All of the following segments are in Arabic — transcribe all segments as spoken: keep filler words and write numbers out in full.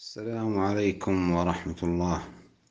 السلام عليكم ورحمة الله.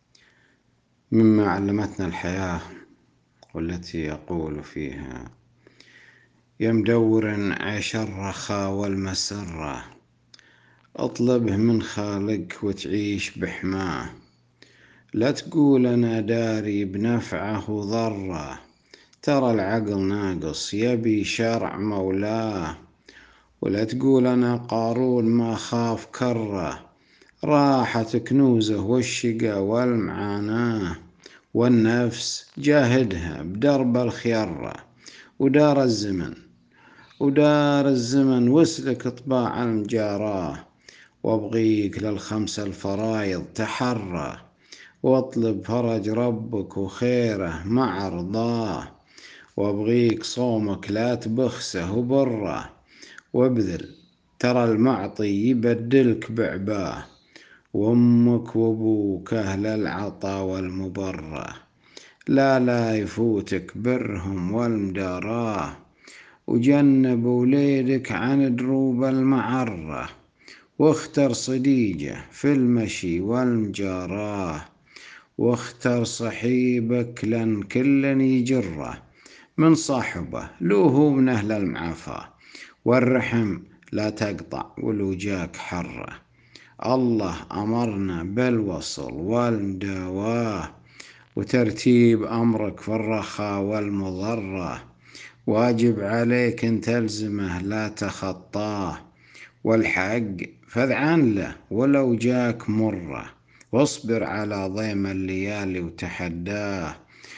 مما علمتنا الحياة والتي يقول فيها: يا مدور عيش الرخاء والمسرة، اطلبه من خالق وتعيش بحماه. لا تقول أنا داري بنفعه وضره، ترى العقل ناقص يبي شرع مولاه. ولا تقول أنا قارون ما خاف كره، راحت كنوزه والشقا والمعاناة. والنفس جاهدها بدرب الخيرة، ودار الزمن ودار الزمن واسلك طباع المجاراه. وابغيك للخمس الفرايض تحرى، واطلب فرج ربك وخيره مع رضاه. وابغيك صومك لا تبخسه وبره، وابذل ترى المعطي يبدلك بعباه. وامك وابوك اهل العطا والمبرة، لا لا يفوتك برهم والمداراه. وجنب وليدك عن دروب المعرة، واختر صديجه في المشي والمجاراه. واختر صحيبك لن كلن يجره، من صاحبه لو هو من أهل المعافاة. والرحم لا تقطع ولو جاك حره، الله أمرنا بالوصل والمداواة. وترتيب أمرك في الرخاء والمضرة، واجب عليك ان تلزمه لا تخطاه. والحق فاذعن له ولو جاك مره، واصبر على ضيم الليالي وتحداه.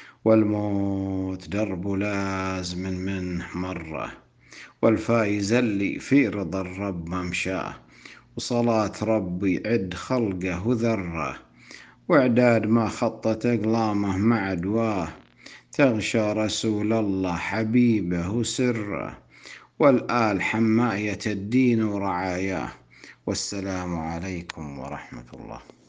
والموت درب لازم منه مره، والفايز اللي في رضا الرب ممشاه. وصلاة ربي عد خلقه وذره، واعداد ما خطت اقلامه مع دواه. تغشى رسول الله حبيبه وسره، والآل حماية الدين ورعاياه. والسلام عليكم ورحمة الله.